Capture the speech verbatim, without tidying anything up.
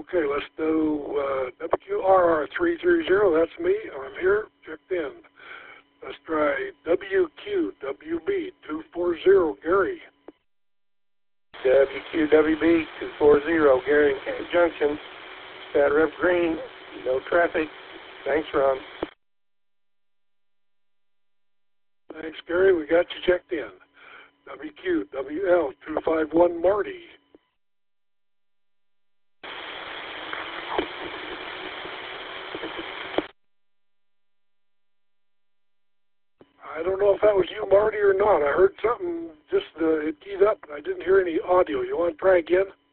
Okay, let's do uh, W Q R R three three zero. That's me. I'm here. Checked in. Let's try W Q W B two four zero. Gary. W Q W B two four zero. Gary in Camp Junction. Stat Rep Green. No traffic. Thanks, Ron. Thanks, Gary. We got you checked in. W Q W L two five one. Marty. I don't know if that was you, Marty, or not. I heard something, just uh, it keyed up, and I didn't hear any audio. You want to try again?